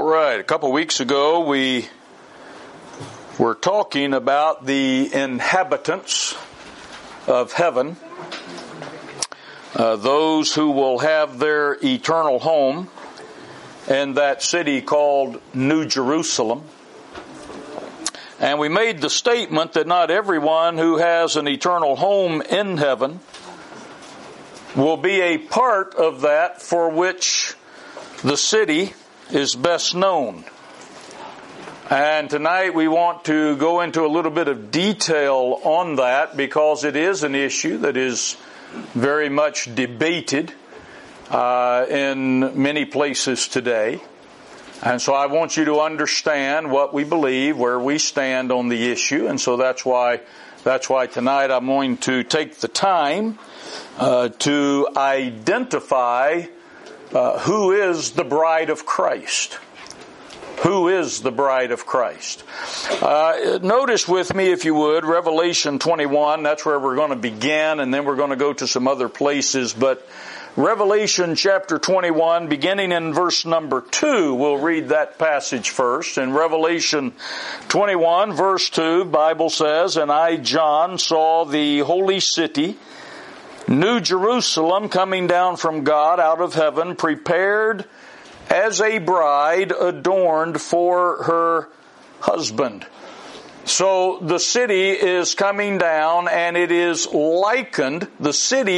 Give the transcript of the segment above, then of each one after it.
right, a couple weeks ago we were talking about the inhabitants of heaven, those who will have their eternal home in that city called New Jerusalem. And we made the statement that not everyone who has an eternal home in heaven will be a part of that for which the city is best known. And tonight we want to go into a little bit of detail on that because it is an issue that is very much debated in many places today. And so I want you to understand what we believe, where we stand on the issue. And so that's why tonight I'm going to take the time to identify who is the bride of Christ. Who is the bride of Christ? Notice with me, if you would, Revelation 21. That's where we're going to begin, and then we're going to go to some other places. But Revelation chapter 21, beginning in verse number 2, we'll read that passage first. In Revelation 21, verse 2, Bible says, "And I, John, saw the holy city, New Jerusalem, coming down from God out of heaven, prepared as a bride adorned for her husband." So the city is coming down, and it is likened, it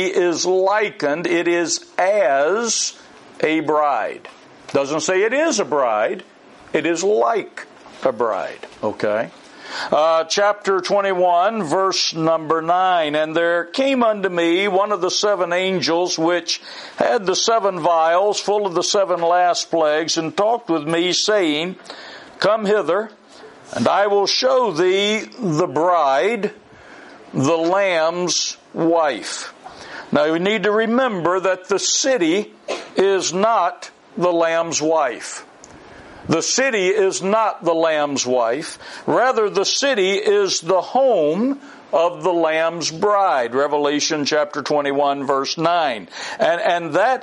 is as a bride. Doesn't say it is a bride, it is like a bride, okay? Chapter 21, verse number 9, "And there came unto me one of the seven angels which had the seven vials full of the seven last plagues, and talked with me, saying, Come hither, and I will show thee the bride, the Lamb's wife." Now we need to remember that the city is not the Lamb's wife. The city is not the Lamb's wife. Rather, the city is the home of the Lamb's bride. Revelation chapter 21, verse 9. And that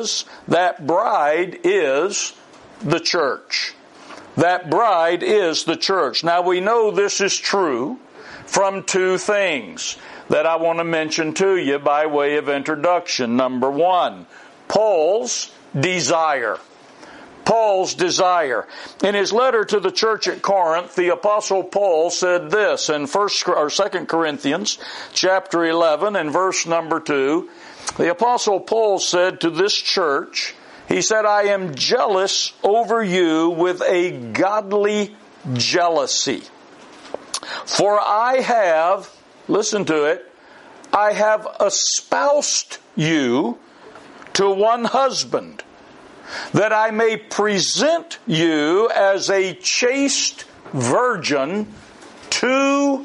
bride is the church. That bride is the church. Now we know this is true from two things that I want to mention to you by way of introduction. Number one, Paul's desire. Paul's desire. In his letter to the church at Corinth, the Apostle Paul said this in 2 Corinthians chapter 11 and verse number 2. The Apostle Paul said to this church, he said, "I am jealous over you with a godly jealousy. For I have," listen to it, "I have espoused you to one husband, that I may present you as a chaste virgin to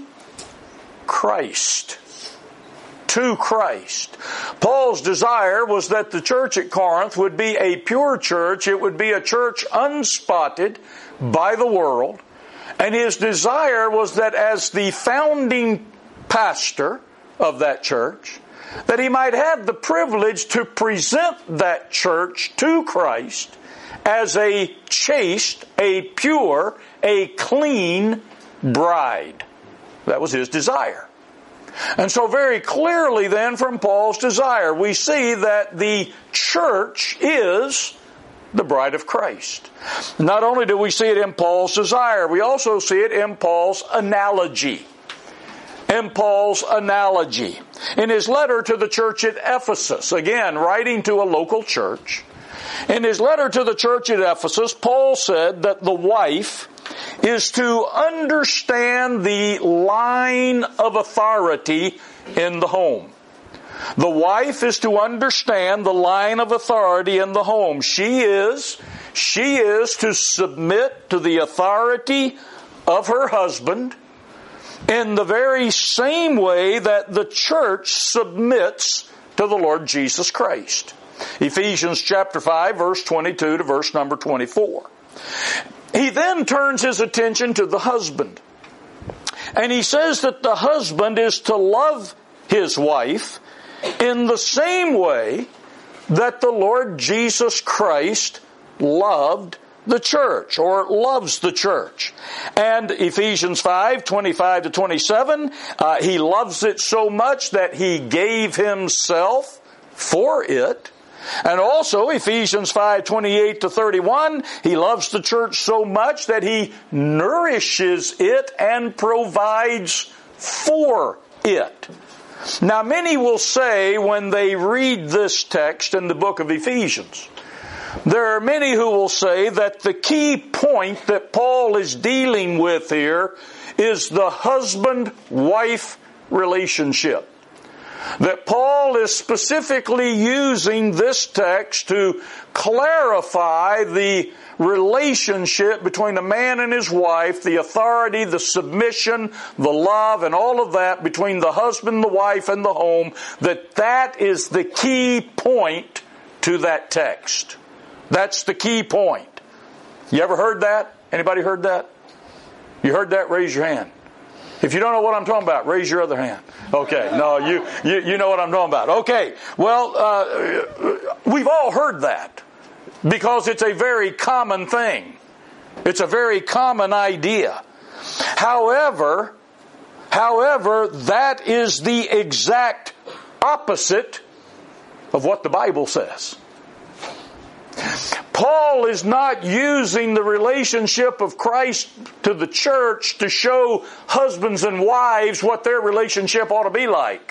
Christ." To Christ. Paul's desire was that the church at Corinth would be a pure church. It would be a church unspotted by the world. And his desire was that as the founding pastor of that church, that he might have the privilege to present that church to Christ as a chaste, a pure, a clean bride. That was his desire. And so very clearly then from Paul's desire, we see that the church is the bride of Christ. Not only do we see it in Paul's desire, we also see it in Paul's analogy. In Paul's analogy. In his letter to the church at Ephesus, again, writing to a local church, in his letter to the church at Ephesus, Paul said that the wife is to understand the line of authority in the home. The wife is to understand the line of authority in the home. She is to submit to the authority of her husband in the very same way that the church submits to the Lord Jesus Christ. Ephesians chapter 5, verse 22 to verse number 24. He then turns his attention to the husband. And he says that the husband is to love his wife in the same way that the Lord Jesus Christ loved the church, or loves the church. And Ephesians 5:25-27, He loves it so much that He gave Himself for it. And also Ephesians 5:28-31, He loves the church so much that He nourishes it and provides for it. Now many will say when they read this text in the book of Ephesians, there are many who will say that the key point that Paul is dealing with here is the husband-wife relationship. That Paul is specifically using this text to clarify the relationship between a man and his wife, the authority, the submission, the love, and all of that between the husband, the wife, and the home, that is the key point to that text. That's the key point. You ever heard that? Anybody heard that? You heard that? Raise your hand. If you don't know what I'm talking about, raise your other hand. Okay, no, you know what I'm talking about. Okay, well, we've all heard that because it's a very common thing. It's a very common idea. However, that is the exact opposite of what the Bible says. Paul is not using the relationship of Christ to the church to show husbands and wives what their relationship ought to be like.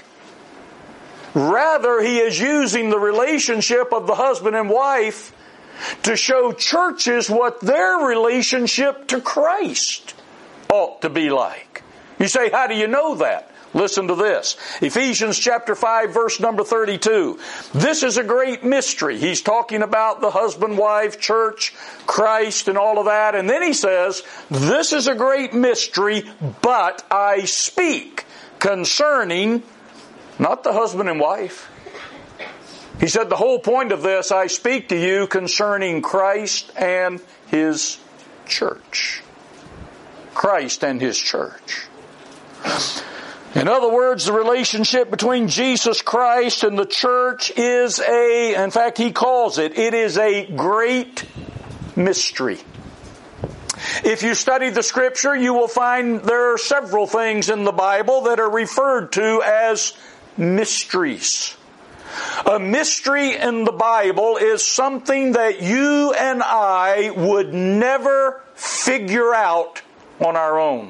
Rather, he is using the relationship of the husband and wife to show churches what their relationship to Christ ought to be like. You say, how do you know that? Listen to this. Ephesians chapter 5, verse number 32. This is a great mystery. He's talking about the husband, wife, church, Christ, and all of that. And then he says, this is a great mystery, but I speak concerning not the husband and wife. He said the whole point of this, I speak to you concerning Christ and His church. Christ and His church. In other words, the relationship between Jesus Christ and the church is in fact, he calls it is a great mystery. If you study the Scripture, you will find there are several things in the Bible that are referred to as mysteries. A mystery in the Bible is something that you and I would never figure out on our own,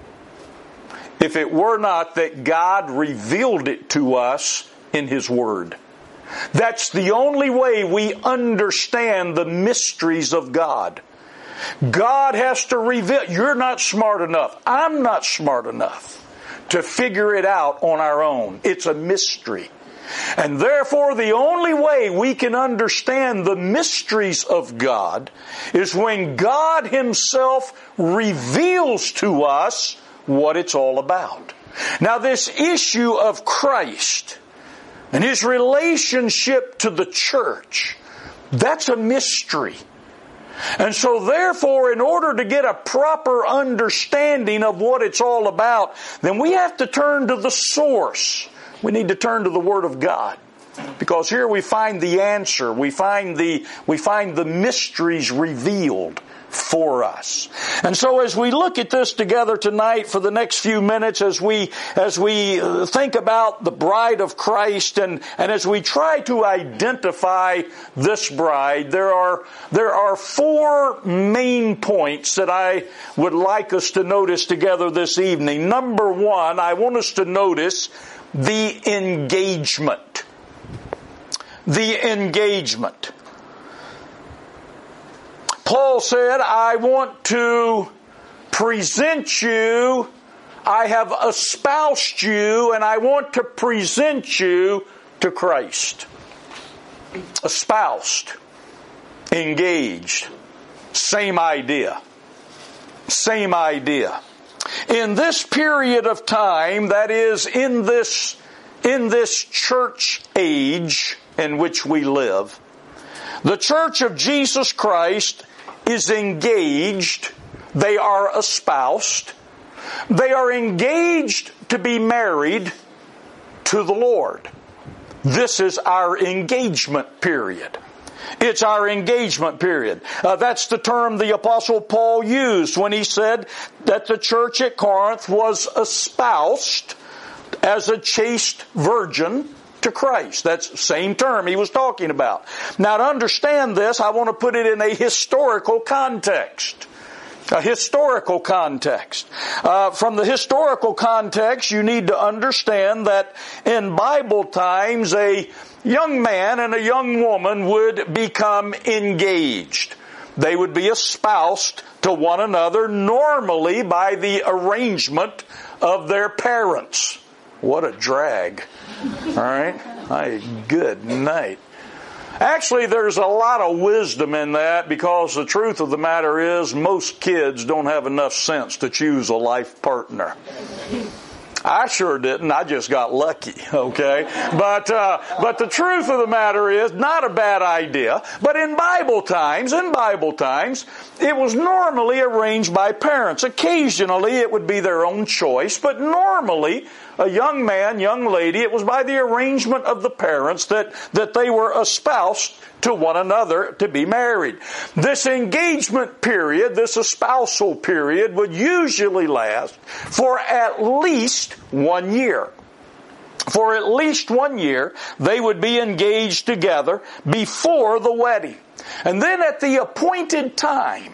if it were not that God revealed it to us in His Word. That's the only way we understand the mysteries of God. God has to reveal. You're not smart enough. I'm not smart enough to figure it out on our own. It's a mystery. And therefore, the only way we can understand the mysteries of God is when God Himself reveals to us what it's all about. Now, this issue of Christ and His relationship to the church, that's a mystery. And so therefore, in order to get a proper understanding of what it's all about, then we have to turn to the source. We need to turn to the Word of God. Because here we find the answer. We find the mysteries revealed for us. And so as we look at this together tonight for the next few minutes, as we think about the bride of Christ and as we try to identify this bride, there are four main points that I would like us to notice together this evening. Number one, I want us to notice the engagement. The engagement. Paul said, I want to present you, I have espoused you, and I want to present you to Christ. Espoused. Engaged. Same idea. Same idea. In this period of time, that is, in this church age in which we live, the Church of Jesus Christ is engaged. They are espoused. They are engaged to be married to the Lord. This is our engagement period. It's our engagement period. That's the term the Apostle Paul used when he said that the church at Corinth was espoused as a chaste virgin to Christ. That's the same term he was talking about. Now, to understand this, I want to put it in a historical context. A historical context. From the historical context, you need to understand that in Bible times, a young man and a young woman would become engaged. They would be espoused to one another, normally by the arrangement of their parents. What a drag. All right? Good night. Actually, there's a lot of wisdom in that, because the truth of the matter is most kids don't have enough sense to choose a life partner. I sure didn't. I just got lucky, okay? But the truth of the matter is, not a bad idea. But in Bible times, it was normally arranged by parents. Occasionally, it would be their own choice, but normally, a young man, young lady, it was by the arrangement of the parents that they were espoused to one another to be married. This engagement period, this espousal period, would usually last for at least 1 year. For at least 1 year, they would be engaged together before the wedding. And then at the appointed time,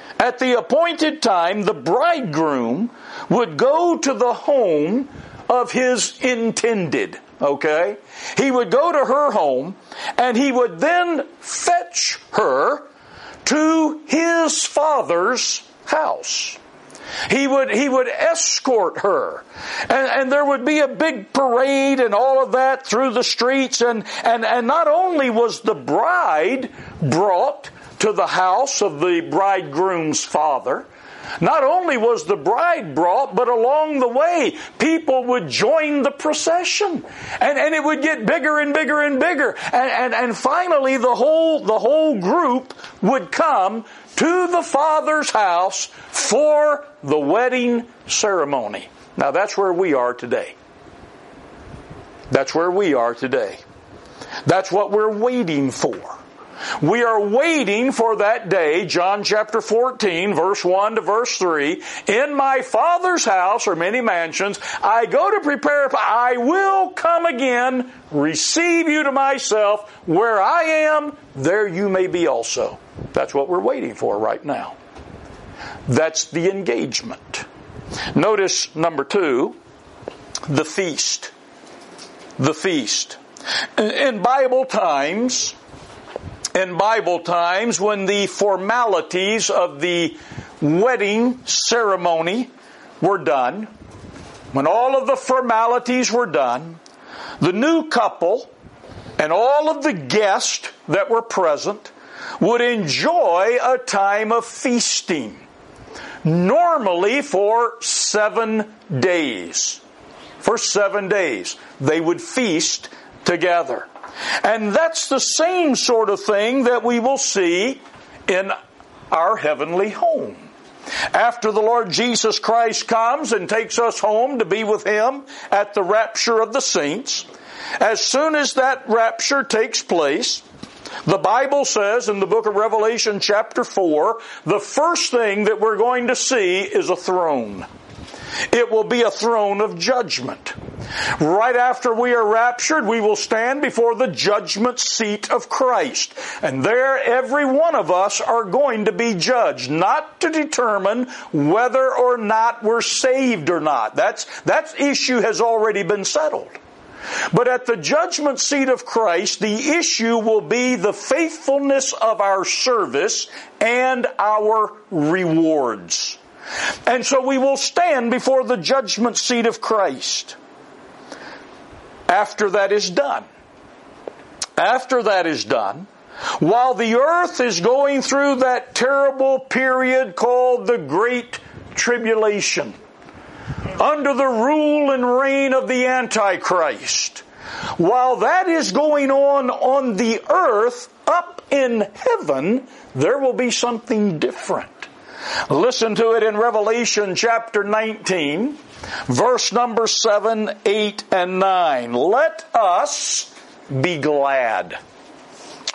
the bridegroom would go to the home of his intended, okay? He would go to her home, and he would then fetch her to his father's house. He would escort her. And there would be a big parade and all of that through the streets. And not only was the bride brought to the house of the bridegroom's father, not only was the bride brought, but along the way, people would join the procession. And it would get bigger and bigger and bigger. And finally, the whole group would come to the father's house for the wedding ceremony. Now, that's where we are today. That's where we are today. That's what we're waiting for. We are waiting for that day, John chapter 14, verse 1 to verse 3. In my Father's house are many mansions. I go to prepare, I will come again, receive you to myself. Where I am, there you may be also. That's what we're waiting for right now. That's the engagement. Notice number 2, the feast. The feast. In Bible times, when the formalities of the wedding ceremony were done, when all of the formalities were done, the new couple and all of the guests that were present would enjoy a time of feasting, normally for 7 days. For 7 days, they would feast together. And that's the same sort of thing that we will see in our heavenly home. After the Lord Jesus Christ comes and takes us home to be with Him at the rapture of the saints, as soon as that rapture takes place, the Bible says in the book of Revelation chapter 4, the first thing that we're going to see is a throne. It will be a throne of judgment. Right after we are raptured, we will stand before the judgment seat of Christ. And there, every one of us are going to be judged, not to determine whether or not we're saved or not. That issue has already been settled. But at the judgment seat of Christ, the issue will be the faithfulness of our service and our rewards. And so we will stand before the judgment seat of Christ. After that is done, while the earth is going through that terrible period called the Great Tribulation, under the rule and reign of the Antichrist, while that is going on the earth, up in heaven, there will be something different. Listen to it in Revelation chapter 19, verse number 7, 8, and 9. Let us be glad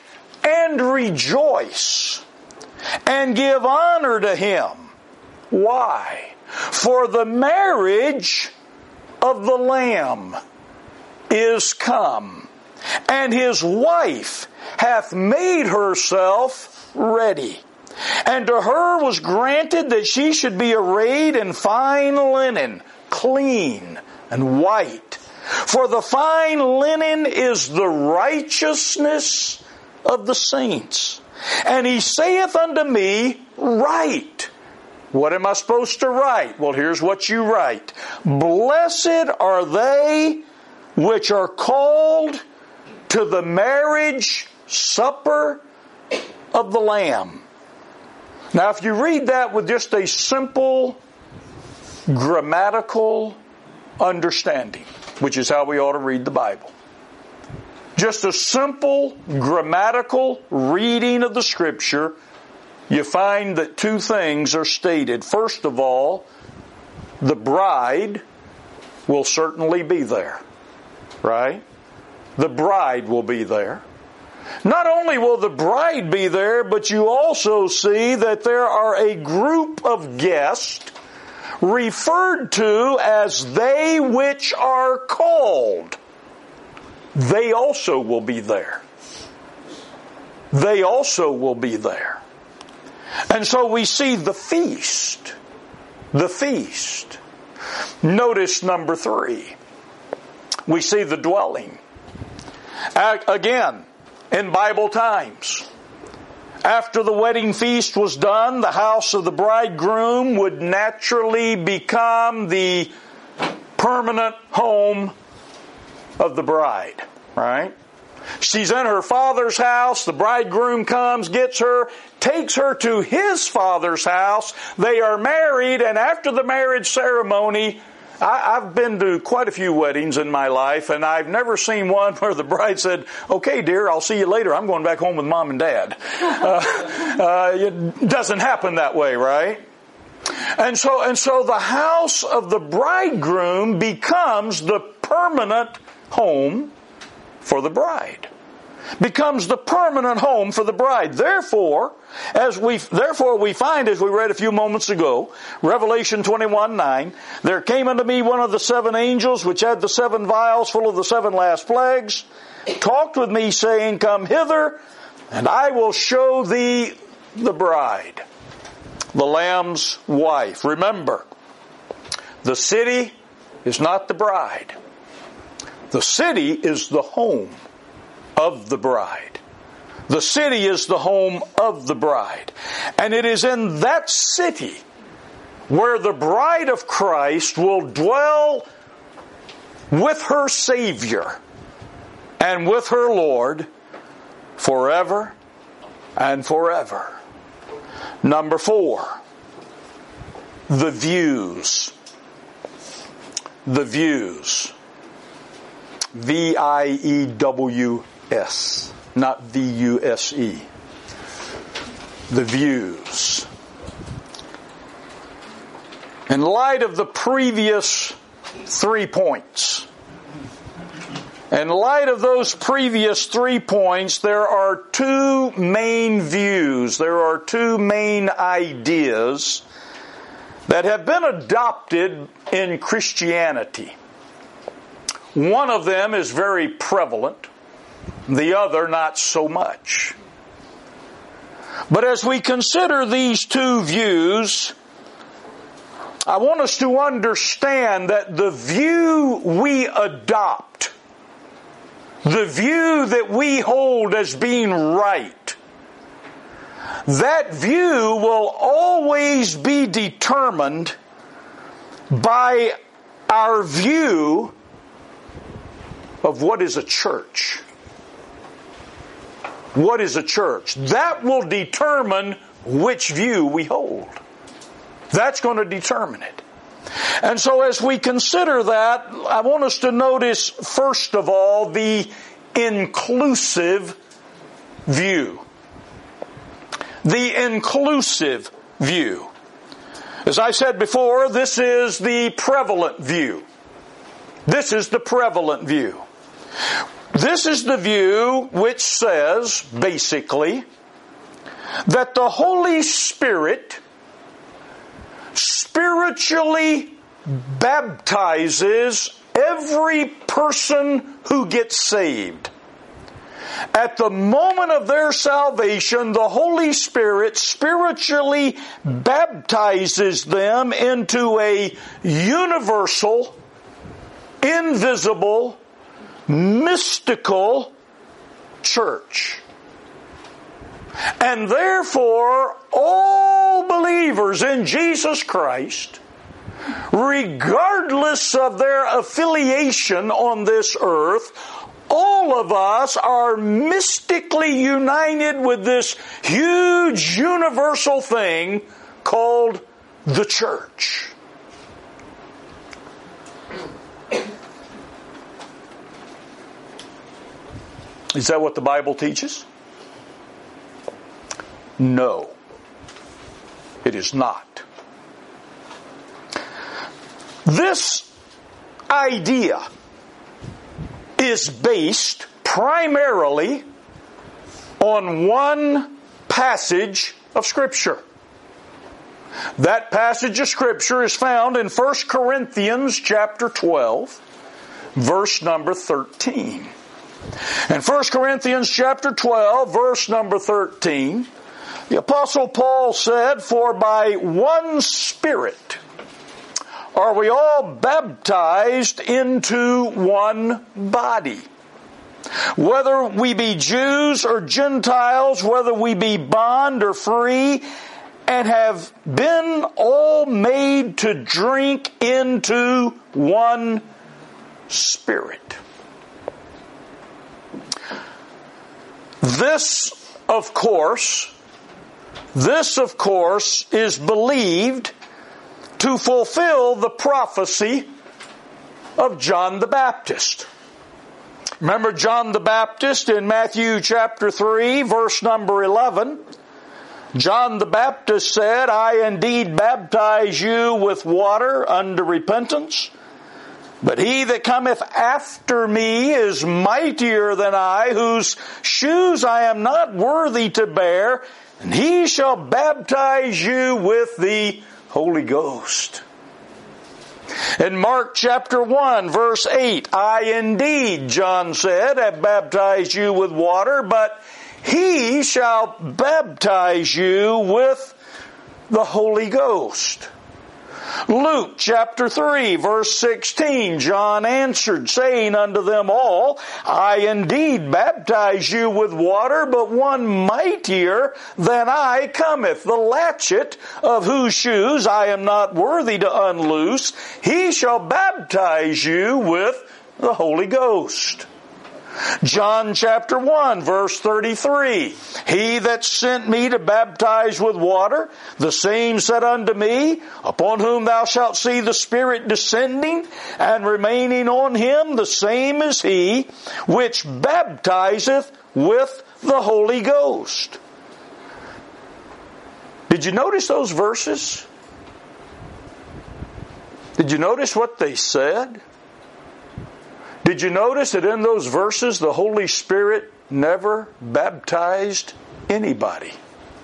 and rejoice and give honor to him. Why? For the marriage of the Lamb is come, and his wife hath made herself ready. And to her was granted that she should be arrayed in fine linen, clean and white. For the fine linen is the righteousness of the saints. And he saith unto me, Write. What am I supposed to write? Well, here's what you write. Blessed are they which are called to the marriage supper of the Lamb. Now, if you read that with just a simple grammatical understanding, which is how we ought to read the Bible, just a simple grammatical reading of the Scripture, you find that two things are stated. First of all, the bride will certainly be there, right? The bride will be there. Not only will the bride be there, but you also see that there are a group of guests referred to as they which are called. They also will be there. They also will be there. And so we see the feast. The feast. Notice number 3. We see the dwelling. Again, in Bible times, after the wedding feast was done, the house of the bridegroom would naturally become the permanent home of the bride, right? She's in her father's house. The bridegroom comes, gets her, takes her to his father's house. They are married, and after the marriage ceremony, I've been to quite a few weddings in my life, and I've never seen one where the bride said, "Okay, dear, I'll see you later. I'm going back home with mom and dad." It doesn't happen that way, right? And so the house of the bridegroom becomes the permanent home for the bride. Becomes the permanent home for the bride. Therefore, we find, as we read a few moments ago, Revelation 21:9, there came unto me one of the 7 angels which had the 7 vials full of the 7 last plagues, talked with me, saying, Come hither, and I will show thee the bride, the Lamb's wife. Remember, the city is not the bride. The city is the home of the bride. The city is the home of the bride. And it is in that city where the bride of Christ will dwell with her Savior and with her Lord forever and forever. Number 4, the views. The views. V-I-E-W-S, not V-U-S-E. The views. In light of the previous 3 points, in light of those previous 3 points, there are 2 main views, there are 2 main ideas that have been adopted in Christianity. One of them is very prevalent, the other not so much. But as we consider these 2 views, I want us to understand that the view we adopt, the view that we hold as being right, that view will always be determined by our view of what is a church. What is a church? That will determine which view we hold. That's going to determine it. And so as we consider that, I want us to notice, first of all, the inclusive view. The inclusive view. As I said before, this is the prevalent view. This is the prevalent view. This is the view which says, basically, that the Holy Spirit spiritually baptizes every person who gets saved. At the moment of their salvation, the Holy Spirit spiritually baptizes them into a universal, invisible, mystical church. And therefore, all believers in Jesus Christ, regardless of their affiliation on this earth, all of us are mystically united with this huge universal thing called the church. Is that what the Bible teaches? No, it is not. This idea is based primarily on one passage of Scripture. That passage of Scripture is found in 1 Corinthians chapter 12, verse number 13. In 1 Corinthians chapter 12, verse number 13, the Apostle Paul said, "For by one Spirit are we all baptized into one body. Whether we be Jews or Gentiles, whether we be bond or free, and have been all made to drink into one Spirit." This, of course, is believed to fulfill the prophecy of John the Baptist. Remember John the Baptist in Matthew chapter 3, verse number 11? John the Baptist said, "I indeed baptize you with water unto repentance, but he that cometh after me is mightier than I, whose shoes I am not worthy to bear, and he shall baptize you with the Holy Ghost." In Mark chapter 1, verse 8, "I indeed," John said, "have baptized you with water, but he shall baptize you with the Holy Ghost." Luke chapter 3, verse 16, John answered, saying unto them all, "I indeed baptize you with water, but one mightier than I cometh, the latchet of whose shoes I am not worthy to unloose. He shall baptize you with the Holy Ghost." John chapter 1, verse 33, "He that sent me to baptize with water, the same said unto me, Upon whom thou shalt see the Spirit descending and remaining on him, the same is he which baptizeth with the Holy Ghost." Did you notice those verses? Did you notice what they said? Did you notice that in those verses the Holy Spirit never baptized anybody?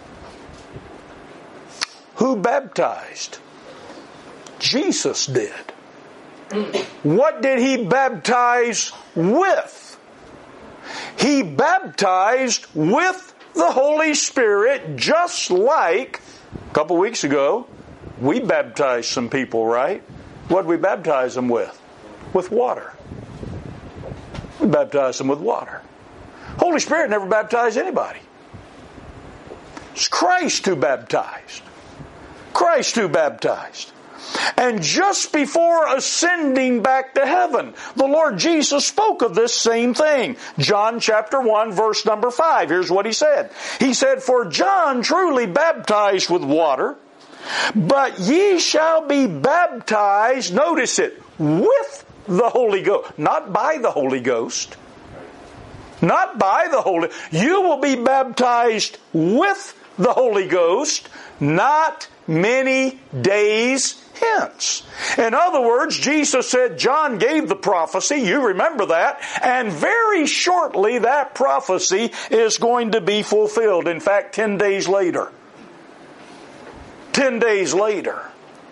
Who baptized? Jesus did. What did he baptize with? He baptized with the Holy Spirit, just like a couple weeks ago we baptized some people, right? What did we baptize them with? With water. We baptized them with water. Holy Spirit never baptized anybody. It's Christ who baptized. Christ who baptized. And just before ascending back to heaven, the Lord Jesus spoke of this same thing. John chapter 1, verse number 5. Here's what he said. He said, "For John truly baptized with water, but ye shall be baptized," notice it, "with the Holy Ghost." Not by the Holy Ghost. Not by the You will be baptized with the Holy Ghost, not many days hence. In other words, Jesus said John gave the prophecy, you remember that, and very shortly that prophecy is going to be fulfilled. In fact, 10 days later. 10 days later.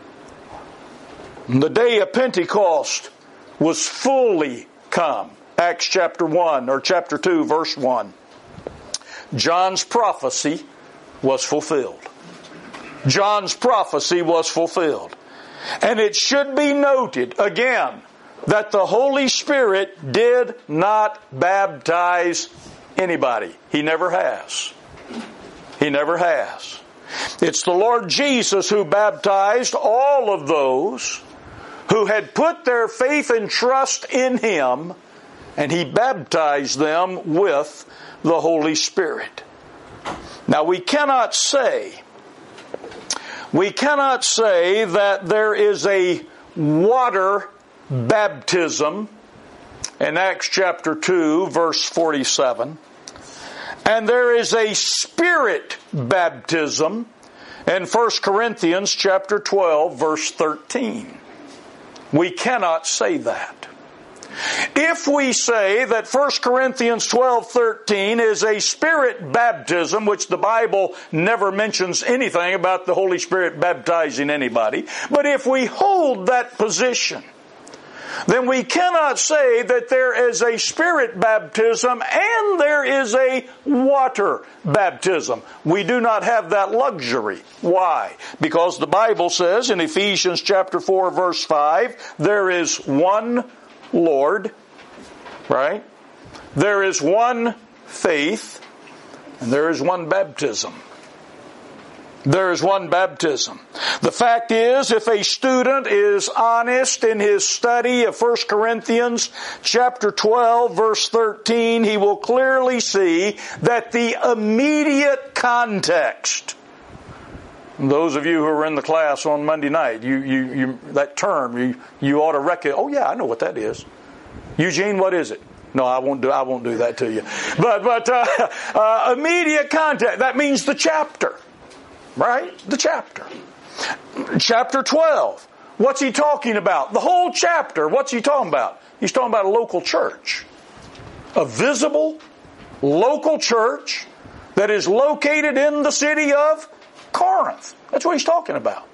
The day of Pentecost was fully come. Acts chapter 1 or chapter 2 verse 1. John's prophecy was fulfilled. John's prophecy was fulfilled. And it should be noted again that the Holy Spirit did not baptize anybody. He never has. He never has. It's the Lord Jesus who baptized all of those who had put their faith and trust in Him, and He baptized them with the Holy Spirit. Now we cannot say that there is a water baptism in Acts chapter 2 verse 47, and there is a spirit baptism in 1 Corinthians chapter 12 verse 13. We cannot say that. If we say that 1 Corinthians 12:13 is a spirit baptism, which the Bible never mentions anything about the Holy Spirit baptizing anybody, but if we hold that position, then we cannot say that there is a spirit baptism and there is a water baptism. We do not have that luxury. Why? Because the Bible says in Ephesians chapter 4 verse 5, there is one Lord, right? There is one faith, and there is one baptism. There is one baptism. The fact is, if a student is honest in his study of 1 Corinthians chapter 12 verse 13, he will clearly see that the immediate context, those of you who were in the class on Monday night, that term, you ought to recognize, oh yeah, I know what that is. Eugene, what is it? No, I won't do that to you. But immediate context, that means the chapter. Right? The chapter. Chapter 12. What's he talking about? The whole chapter. What's he talking about? He's talking about a local church. A visible local church that is located in the city of Corinth. That's what he's talking about.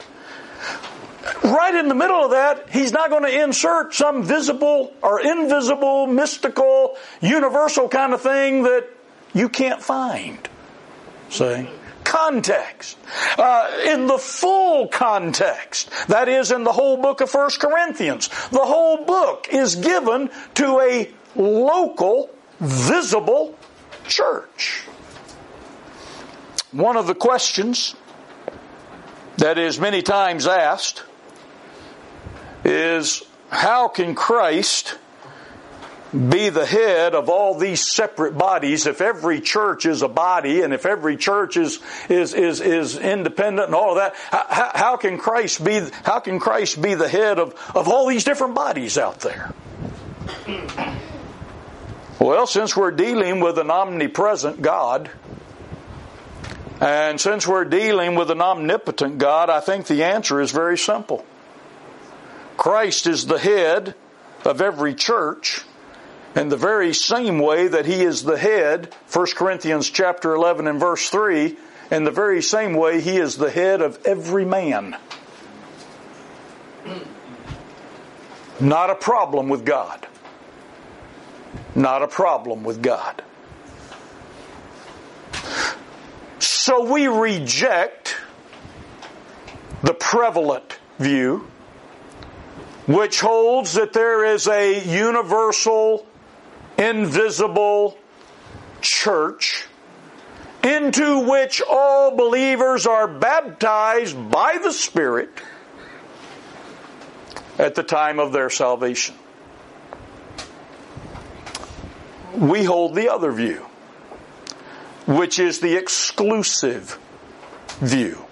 Right in the middle of that, he's not going to insert some visible or invisible, mystical, universal kind of thing that you can't find. See? Context. In the full context, that is in the whole book of 1 Corinthians, the whole book is given to a local, visible church. One of the questions that is many times asked is, how can Christ be the head of all these separate bodies if every church is a body and if every church is independent and all of that? How can Christ be the head of all these different bodies out there? Well, since we're dealing with an omnipresent God, and since we're dealing with an omnipotent God, I think the answer is very simple. Christ is the head of every church in the very same way that He is the head, 1 Corinthians chapter 11 and verse 3, in the very same way He is the head of every man. Not a problem with God. Not a problem with God. So we reject the prevalent view, which holds that there is a universal, invisible church into which all believers are baptized by the Spirit at the time of their salvation. We hold the other view, which is the exclusive view.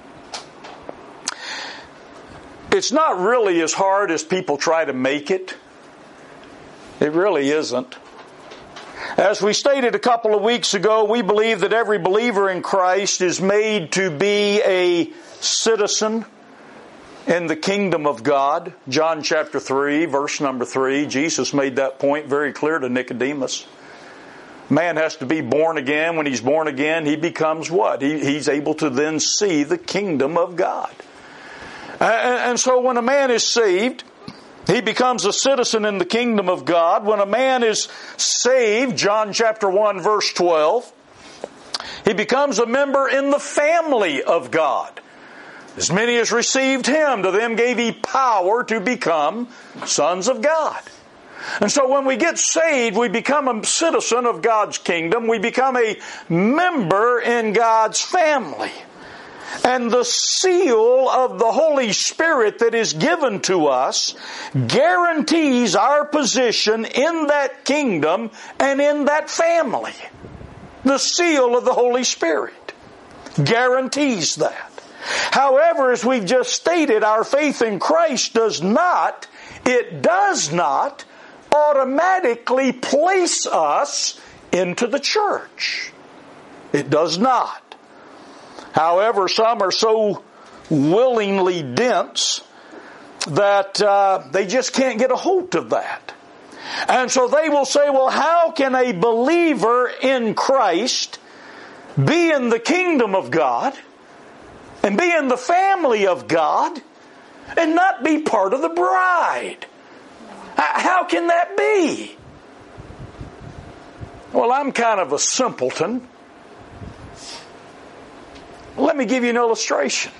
It's not really as hard as people try to make it. It really isn't. As we stated a couple of weeks ago, we believe that every believer in Christ is made to be a citizen in the kingdom of God. John chapter 3, verse number 3, Jesus made that point very clear to Nicodemus. Man has to be born again. When he's born again, he becomes what? He's able to then see the kingdom of God. And so when a man is saved, he becomes a citizen in the kingdom of God. When a man is saved, John chapter 1 verse 12, he becomes a member in the family of God. As many as received Him, to them gave He power to become sons of God. And so when we get saved, we become a citizen of God's kingdom. We become a member in God's family. And the seal of the Holy Spirit that is given to us guarantees our position in that kingdom and in that family. The seal of the Holy Spirit guarantees that. However, as we've just stated, our faith in Christ does not automatically place us into the church. It does not. However, some are so willingly dense that they just can't get a hold of that. And so they will say, well, how can a believer in Christ be in the kingdom of God and be in the family of God and not be part of the bride? How can that be? Well, I'm kind of a simpleton. Let me give you an illustration.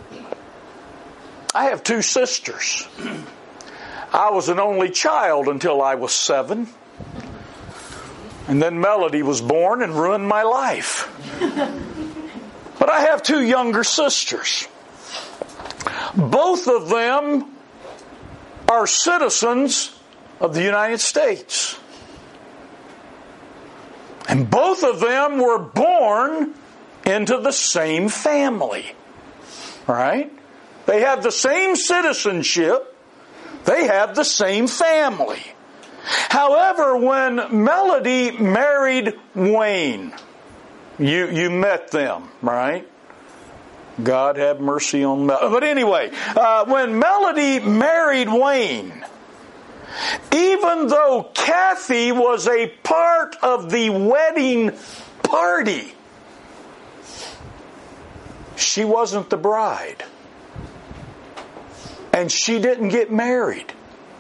I have two sisters. I was an only child until I was 7. And then Melody was born and ruined my life. But I have two younger sisters. Both of them are citizens of the United States. And both of them were born into the same family. Right? They have the same citizenship. They have the same family. However, when Melody married Wayne, you met them, right? God have mercy on Melody. But anyway, when Melody married Wayne, even though Kathy was a part of the wedding party, she wasn't the bride. And she didn't get married.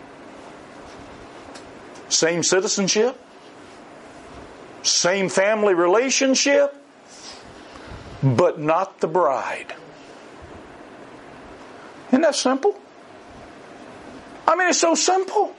Same citizenship, same family relationship, but not the bride. Isn't that simple? I mean, it's so simple.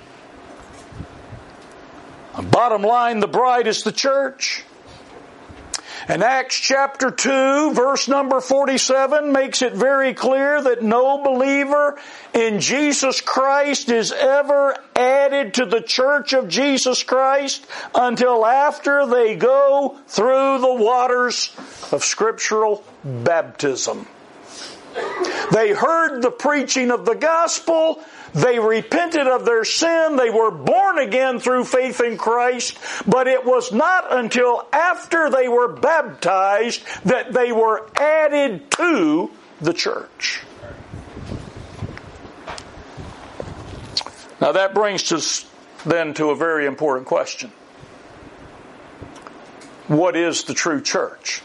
Bottom line, the bride is the church. And Acts chapter 2, verse number 47 makes it very clear that no believer in Jesus Christ is ever added to the church of Jesus Christ until after they go through the waters of scriptural baptism. They heard the preaching of the gospel. They repented of their sin. They were born again through faith in Christ. But it was not until after they were baptized that they were added to the church. Now that brings us then to a very important question. What is the true church?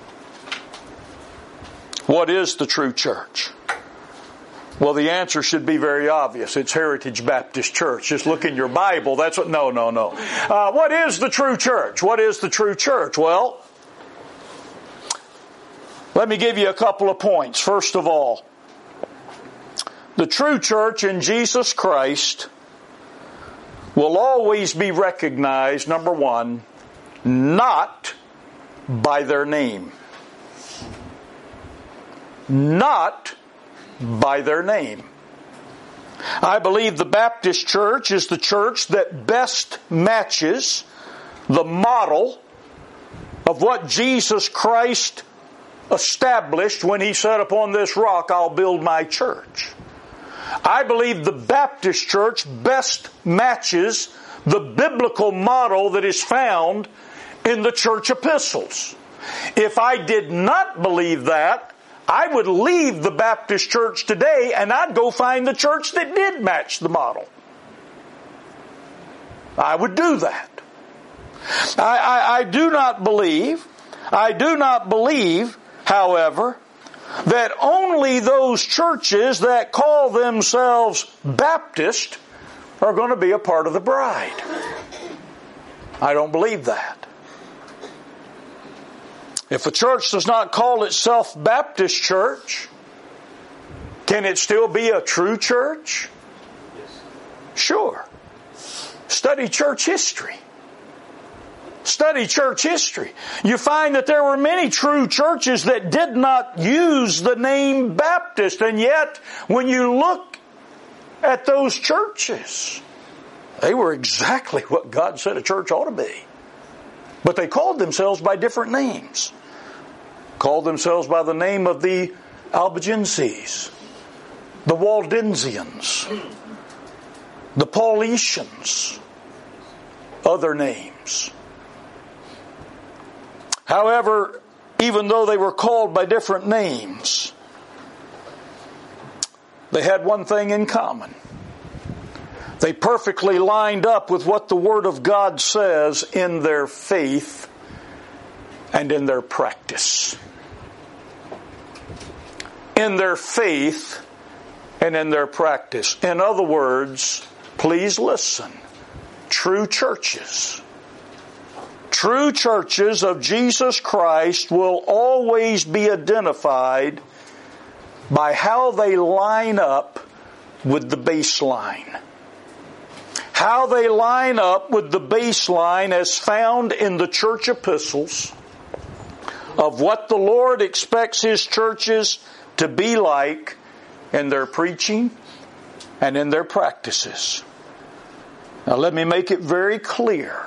What is the true church? Well, the answer should be very obvious. It's Heritage Baptist Church. Just look in your Bible. That's what. No. What is the true church? What is the true church? Well, let me give you a couple of points. First of all, the true church in Jesus Christ will always be recognized, number one, not by their name. Not by their name. I believe the Baptist church is the church that best matches the model of what Jesus Christ established when He said, upon this rock I'll build my church. I believe the Baptist church best matches the biblical model that is found in the church epistles. If I did not believe that, I would leave the Baptist church today and I'd go find the church that did match the model. I would do that. I do not believe, however, that only those churches that call themselves Baptist are going to be a part of the bride. I don't believe that. If a church does not call itself Baptist church, can it still be a true church? Sure. Study church history. Study church history. You find that there were many true churches that did not use the name Baptist, and yet when you look at those churches, they were exactly what God said a church ought to be. But they called themselves by different names. Called themselves by the name of the Albigenses, the Waldensians, the Paulicians, other names. However, even though they were called by different names, they had one thing in common. They perfectly lined up with what the Word of God says in their faith and in their practice. In their faith and in their practice. In other words, please listen. True churches of Jesus Christ will always be identified by how they line up with the baseline. How they line up with the baseline as found in the church epistles of what the Lord expects His churches to be like in their preaching and in their practices. Now let me make it very clear.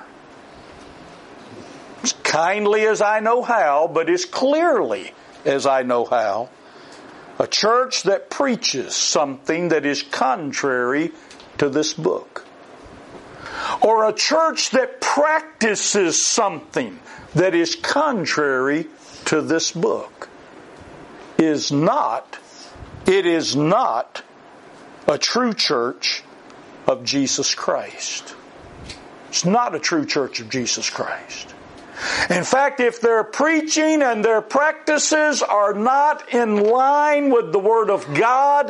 As kindly as I know how, but as clearly as I know how, a church that preaches something that is contrary to this book, or a church that practices something that is contrary to this book, is not a true church of Jesus Christ. It's not a true church of Jesus Christ. In fact, if their preaching and their practices are not in line with the Word of God,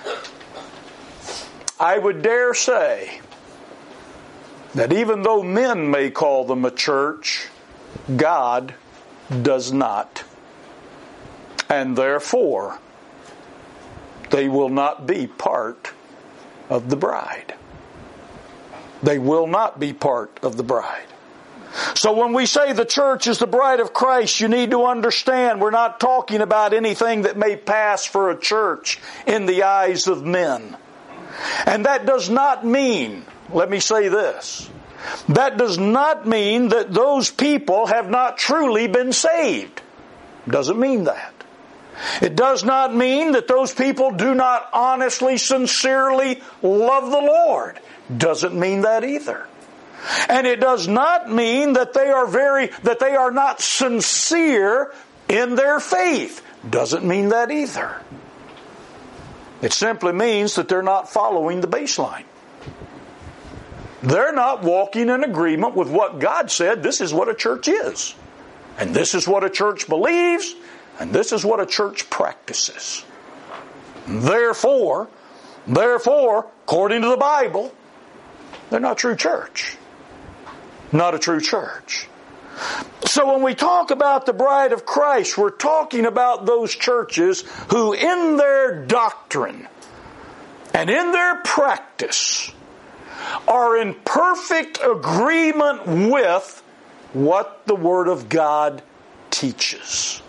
I would dare say that even though men may call them a church, God does not. And therefore, they will not be part of the bride. They will not be part of the bride. So when we say the church is the bride of Christ, you need to understand we're not talking about anything that may pass for a church in the eyes of men. And that does not mean, let me say this, that does not mean that those people have not truly been saved. Doesn't mean that. It does not mean that those people do not honestly, sincerely love the Lord. Doesn't mean that either. And it does not mean that they are not sincere in their faith. Doesn't mean that either. It simply means that they're not following the baseline. They're not walking in agreement with what God said this is what a church is. And this is what a church believes. And this is what a church practices. Therefore, according to the Bible, they're not a true church. Not a true church. So when we talk about the bride of Christ, we're talking about those churches who in their doctrine and in their practice are in perfect agreement with what the Word of God teaches.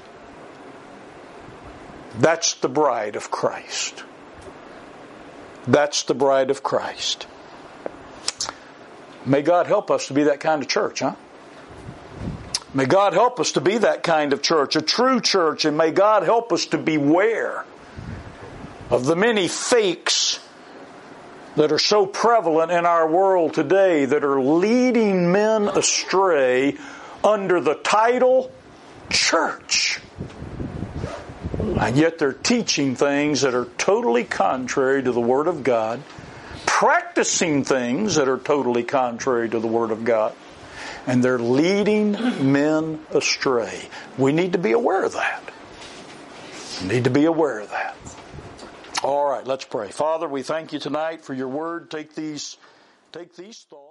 That's the bride of Christ. That's the bride of Christ. May God help us to be that kind of church, huh? May God help us to be that kind of church, a true church, and may God help us to beware of the many fakes that are so prevalent in our world today that are leading men astray under the title church. And yet they're teaching things that are totally contrary to the Word of God, practicing things that are totally contrary to the Word of God, and they're leading men astray. We need to be aware of that. We need to be aware of that. All right, let's pray. Father, we thank you tonight for your Word. Take these thoughts.